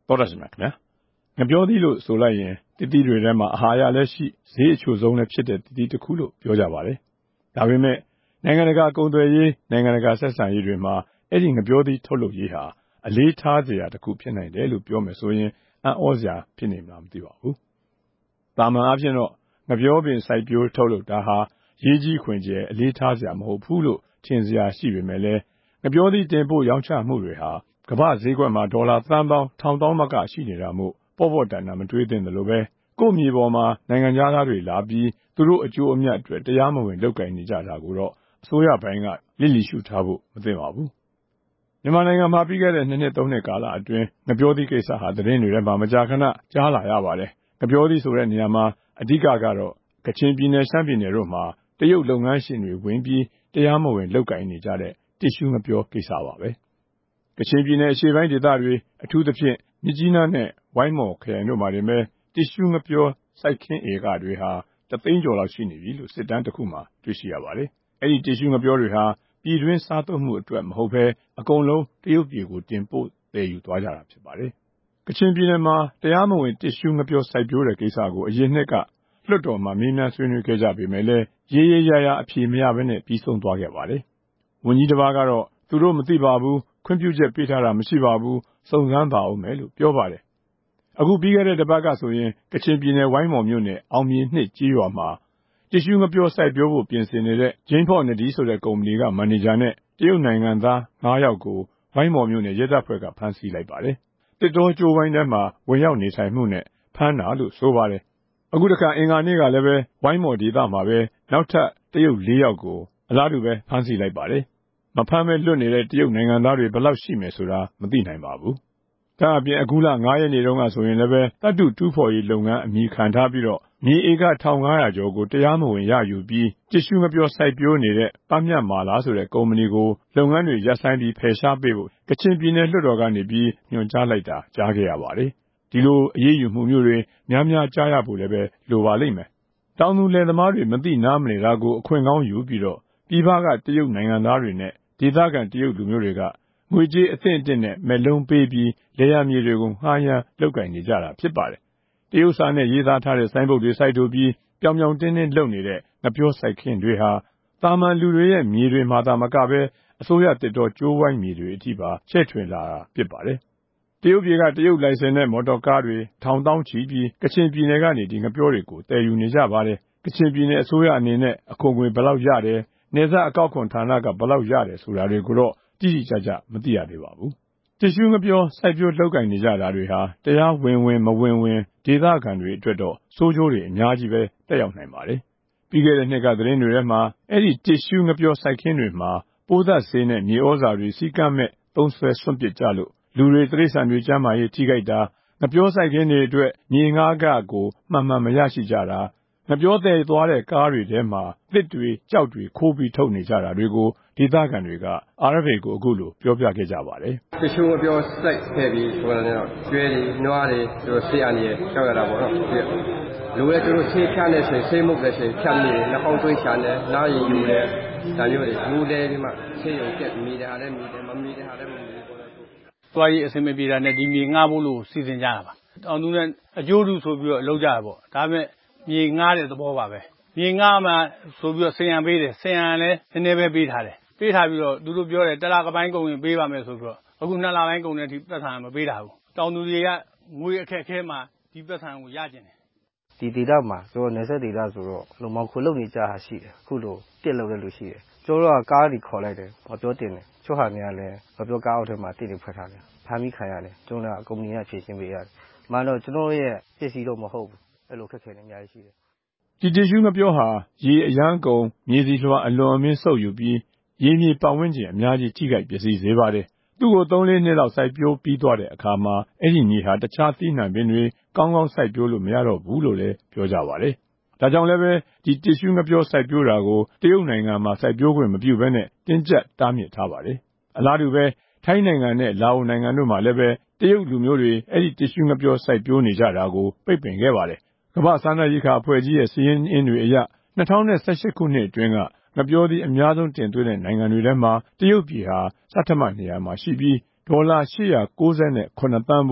တော်ရရှိမှာခင်ဗျာငပြောသီးလို့ဆိုလိုက်ရင်တတိတွေထဲမှာအာဟာရလည်းရှိဈေးအချို့ဆုံးလည်းဖြစ်တဲ့တတိတစ်ခုလို့ပြောကြပါတယ်ဒါပေမဲ့နိုင်ငံတကာကုန်သွယ်ရေးနိုင်ငံတကာဆက်ဆံရေးတွေမှာအဲ့ဒီငပြောသီးထုတ်လုပ်ရေးဟာအလေးထားစရာတစ်ခုဖြစ်နိုင်တယ်လို့ပြောမယ်ဆိုရင်အံ့ဩစရာဖြစ်နေမှာမသိပါဘူးတာမန်အားဖြင့်တော့ငပြောပင်စိုက်ပျိုးထုတ်လုပ်တာဟာရေးကြီးခွင်ကျယ်အလေးထားစရာမဟုတ်ဘူးလို့ထင်စရာရှိပေမဲ့လည်းငပြောသီးတင်ပို့ရောင်းချမှုတွေဟာကမ္ဘာဈေးကွက်မှာဒေါ်လာသန်းပေါင်းထောင်သောင်းမကရှိနေတာမို့ပေါ့တန်တာမတွေးသင့်တယ်လို့ပဲကို့မြေပေါ်မှာနိုင်ငံသားတွေလာပြီးသူတို့အကျိုးအမြတ်အတွက်တရားမဝင်လုပ်ကိုင်နေကြတာကိုတော့အစိုးရဘိုင်းကလစ်လျရှုထားဖို့မသင့်ပါဘူးမြန်မာနိုင်ငံမှာပြီးခဲ့တဲ့2နှစ်3နှစ်ကာလအတွင်းငပြောသီးကိစ္စဟာသတင်းတွေထဲမှာမကြာခဏကြားလာရပါတယ်ငပြောသီးဆိုတဲ့နေရာမှာအဓိကကတော့ကချင်ပြည်နယ်ရှမ်းပြည်နယ်တို့မှာတရုတ်လုပ်ငန်းရှင်တွေဝင်ပြီးတရားမဝင်လုပ်ကိုင်နေကြတဲ့တစ်ရှူးငပြောကိစ္စပါပဲကချင်ပြည်နယ်အရှေ့ပိုင်းဒေသတွေအထူးသဖြင့်မြစ်ကြီးနားနဲ့ဝိုင်းမော်ခရိုင်တို့မှာတင်ပဲတစ်ရှူးငပြောစိုက်ခင်းဧကတွေဟာ3သိန်းကျော်လောက်ရှိနေပြီလို့စစ်တမ်းတစ်ခုမှာတွေ့ရှိရပါတယ်အဲ့ဒီတစ်ရှူးငပြောတွေဟာပြည်တွင်းစားသုံးမှုအတွက်မဟုတ်ဘဲအကုန်လုံးတရုတ်ပြည်ကိုတင်ပို့သယ်ယူသွားကြတာဖြစ်ပါတယ်ကချင်ပြည်နယ်မှာတရားမဝင်တစ်ရှူးငပြောစိုက်ပျိုးတဲ့ကိစ္စကိုအရင်နှစ်ကလွှတ်တော်မှာမေးမြန်းဆွေးနွေးခဲ့ကြပေမဲ့လည်းရေးရအဖြေမရဘဲနဲ့ပြီးဆုံးသွားခဲ့ပါတယ်ဝန်ကြီးတစ်ပါးကတော့သူတို့မသိပါဘူးခွင့်ပြုချက်ပေးထားတာမရှိပါဘူးစုံစမ်းပါဦးမယ်လို့ပြောပါတယ်အခုပြီးခဲ့တဲ့တစ်ပတ်ကဆိုရင်ကချင်ပြည်နယ်ဝိုင်းမော်မြို့နယ်အောင်မြေနှစ်ကြေးရွာမှာတစ်ရှူးငပြောစိုက်ပျိုးဖို့ပြင်ဆင်နေတဲ့ဂျိမ်းဖော့နဒီဆိုတဲ့ကုမ္ပဏီကမန်နေဂျာနဲ့တရုတ်နိုင်ငံသား9ယောက်ကိုဝိုင်းမော်မြို့နယ်ရဲတပ်ဖွဲ့ကဖမ်းဆီးလိုက်ပါတယ်တစ်တော်ကျိုးဝိုင်းထဲမှာဝင်ရောက်နေထိုင်မှုနဲ့ဖမ်းတာလို့ဆိုပါတယ်အခုတစ်ခါအင်္ဂါနေ့ကလည်းပဲဝိုင်းမော်ဒေသမှာပဲနောက်ထပ်တရုတ်4ယောက်ကိုအလားတူပဲဖမ်းဆီးလိုက်ပါတယ်မဖမ်းမဲလွတ်နေတဲ့တရုတ်နိုင်ငံသားတွေဘယ်လောက်ရှိမယ်ဆိုတာမသိနိုင်ပါဘူးဒါအပြင်အခုလ9ရက်နေ့တုန်းကဆိုရင်လည်းပဲတတ်တူတူးဖော်ရေးလုပ်ငန်းအမိခံထားပြီးတော့မြေဧက1500ကျော်ကိုတရားမဝင်ရယူပြီးတစ်ရှူးငပြောစိုက်ပျိုးနေတဲ့ပန်းမြတ်မာလာဆိုတဲ့ကုမ္ပဏီကိုလုပ်ငန်းတွေရပ်ဆိုင်းပြီးဖယ်ရှားပေးဖို့ကချင်ပြည်နယ်လွှတ်တော်ကနေပြီးညွှန်ကြားလိုက်တာကြားခဲ့ရပါတယ်ဒီလိုအရေးယူမှုမျိုးတွေများကြားရဖို့လည်းပဲလိုပါလိမ့်မယ်တောင်သူလယ်သမားတွေမသိနားမလည်တာကိုအခွင့်ကောင်းယူပြီးတော့ပြည်ပကတရုတ်နိုင်ငံသားတွေနဲ့ဒေသခံတရုတ်လူမျိုးတွေကငွေကြေးအသင့်အတင့်နဲ့မဲ့လုံးပေးပြီးလယ်ယာမြေတွေကိုငှားရမ်းလုပ်ကိုင်နေကြတာဖြစ်ပါတယ်တရုတ်စာနဲ့ရေးသားထားတဲ့ဆိုင်းဘုတ်တွေစိုက်ထုတ်ပြီးပြောင်ပြောင်တင်းတင်းလုပ်နေတဲ့ငပြောစိုက်ခင်းတွေဟာတာမန်လူတွေရဲ့မြေတွေမှာသာမကပဲအစိုးရတစ်တော်ကျိုးဝိုင်းမြေတွေအထိပါချဲ့ထွင်လာတာဖြစ်ပါတယ်တရုတ်ပြည်ကတရုတ်လိုင်စင်နဲ့မော်တော်ကားတွေထောင်တောင်းချီပြီးကချင်ပြည်နယ်ကနေဒီငပြောတွေကိုတည်ယူနေကြပါတယ်ကချင်ပြည်နယ်အစိုးရအနေနဲ့အခွန်ငွေဘယ်လောက်ရတယ်နယ်စပ်အကောက်ခွန်ဌာနကဘယ်လောက်ရတယ်ဆိုတာတွေကိုတော့တိတိကျကျမသိရသေးပါဘူးတစ်ရှူးငပြောစိုက်ပျိုးလုပ်ကိုင်နေကြတာတွေဟာတရားဝင်မဝင်ဒေသခံတွေအတွက်တော့ဆိုးကျိုးတွေအများကြီးပဲတက်ရောက်နိုင်ပါတယ်ပြီးခဲ့တဲ့နှစ်ကသတင်းတွေထဲမှာအဲ့ဒီတစ်ရှူးငပြောစိုက်ခင်းတွေမှာပိုးသတ်ဆေးနဲ့မြေဩဇာတွေစီကမ်းမဲ့သုံးဆွဲစွန့်ပစ်ကြလို့လူတွေတိရစ္ဆာန်တွေကျန်းမာရေးထိခိုက်တာငပြောစိုက်ခင်းတွေအတွက်မြေငှားကကိုမှန်မရရှိကြတာငပြောတဲ့သွားတဲ့ကားတွေထဲမှာသစ်တွေကြောက်တွေခိုးပြီးထုတ်နေကြတာတွေကိုဒေသခံတွေက RFA ကိုအခုလိုပြောပြခဲ့ကြပါတယ်တစ်ရှူးငပြောစိုက်ခဲ့ပြီးဆိုတော့ကျွဲတွေနွားတွေသူတို့ဆေးအနေနဲ့ကြောက်ရတာပေါ့နော်လူရဲ့သူတို့ဆေးဖြတ်နေဆိုဆေးမှုပဲဆိုဖြတ်နေနှာခေါင်းသွေးချနေနားရည်ယူတယ်ဒါမျိုးတွေမူတယ်ဒီမှာဆေးရုံကျက်မိတယ်ဟာလည်းမိတယ်မမိတယ်ဟာလည်းမမိဘူးပေါ့နော်သွားရေးအဆင်မပြေတာနဲ့ဒီမြေငှားဖို့လို့စီစဉ်ကြတာပါတောင်သူနဲ့အကျိုးတူဆိုပြီးတော့လုပ်ကြတာပေါ့ဒါပေမဲ့မြေငှားတဲ့သဘောပါပဲမြေငှားမှဆိုပြီးတော့ဆင်ရံပေးတယ်ဆင်ရံလည်းနည်းနည်းပဲပေးထားတယ်ပေးထားပြီးတော့သူတို့ပြောတယ်တလကပိုင်းကုန်ရင်ပေးပါမယ်ဆိုပြီးတော့အခု2လပိုင်းကုန်တဲ့အထိပတ်စံမပေးတာဘူးတောင်သူတွေကငွေအခက်အခဲမှာဒီပတ်စံကိုရကျင်တယ်ဒီဒေသမှာဆိုတော့နယ်စပ်ဒေသဆိုတော့လုံမောင်ခိုလုပ်နေကြတာရှိတယ်အခုလိုတစ်လုပ်တဲ့လူရှိတယ်ကျွန်တော်တို့ကကားတွေခေါ်လိုက်တယ်မပြောတင်တယ်ချို့ဟာများလဲမပြောကားအောက်ထဲမှာတစ်တွေဖွက်ထားတယ်ဖမ်းပြီးခံရတယ်ကျွန်တော်ကကုမ္ပဏီကဖြည့်ရှင်းပေးရတယ်မှန်တော့ကျွန်တော်ရဲ့ပစ္စည်းတော့မဟုတ်ဘူးအဲ့လိုခက်ခဲနေအများကြီးရှိတယ်ဒီတစ်ရှူးငပြောဟာရေအရန်ကုန်မြေစီလွှာအလွန်အမင်းဆုပ်ယူပြီးရေမြေပတ်ဝန်းကျင်အများကြီးထိခိုက်ပျက်စီးစေပါတယ်သူ့ကို3-4နှစ်လောက်စိုက်ပျိုးပြီးသွားတဲ့အခါမှာအဲ့ဒီမြေဟာတခြားသီးနှံပင်တွေကောင်းကောင်းစိုက်ပျိုးလို့မရတော့ဘူးလို့လည်းပြောကြပါတယ်ဒါကြောင့်လည်းပဲဒီတစ်ရှူးငပြောစိုက်ပျိုးတာကိုတရုတ်နိုင်ငံမှာစိုက်ပျိုးခွင့်မပြုဘဲနဲ့တင်းကျပ်တားမြစ်ထားပါတယ်အလားတူပဲထိုင်းနိုင်ငံနဲ့လာအိုနိုင်ငံတို့မှာလည်းပဲတရုတ်လူမျိုးတွေအဲ့ဒီတစ်ရှူးငပြောစိုက်ပျိုးနေကြတာကိုပိတ်ပင်ခဲ့ပါတယ်ကမ္ဘာ့စားနပ်ရိက္ခာအဖွဲ့ကြီးရဲ့စာရင်းအင်းတွေအရ2018ခုနှစ်အတွင်းကငပြောသီးအများဆုံးတင်သွင်းတဲ့နိုင်ငံတွေထဲမှာတရုတ်ပြည်ဟာစတ္ထမနေရာမှာရှိပြီးဒေါ်လာ898သန်းဖိုးဝ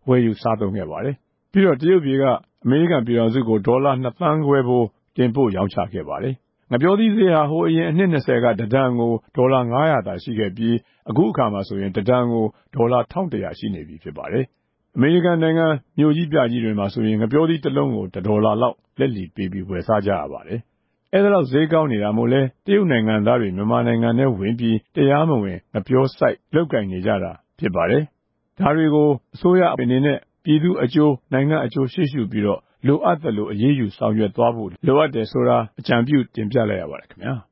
ဝယ်ယူစားသုံးခဲ့ပါတယ်။ပြီးတော့တရုတ်ပြည်ကအမေရိကန်ပြည်ထောင်စုကိုဒေါ်လာ2 သန်းခွဲဖိုးတင်ပို့ရောင်းချခဲ့ပါတယ်။ငှက်ပျောသီးဈေးဟာအရင်အနှစ်20ကတတန်ကိုဒေါ်လာ900သာရှိခဲ့ပြီးအခုအခါမှာဆိုရင်တတန်ကိုဒေါ်လာ1100ရှိနေပြီဖြစ်ပါတယ်။အမေရိကန်နိုင်ငံမြို့ကြီးပြကြီးတွေမှာဆိုရင်ငှက်ပျောသီးတစ်လုံးကို$1လောက်လက်လီပေးပြီးဝယ်စားကြရပါတယ်။အဲ့ဒါတော့ဈေးကောင်းနေတာမို့လဲတရုတ်နိုင်ငံသားတွေမြန်မာနိုင်ငံထဲဝင်ပြီးတရားမဝင်ငှက်ပျောစိုက်လုပ်ကင်နေကြတာဖြစ်ပါတယ်။ဒါတွေကိုအစိုးရအနေနဲ့ပြည်သူအကျိုးနိုင်ငံအကျိုးရှေ့ရှုပြီးတော့လိုအပ်သလိုအရေးယူဆောင်ရွက်သွားဖို့လိုအပ်တယ်ဆိုတာအကြံပြုတင်ပြလိုက်ရပါတယ်ခင်ဗျာ။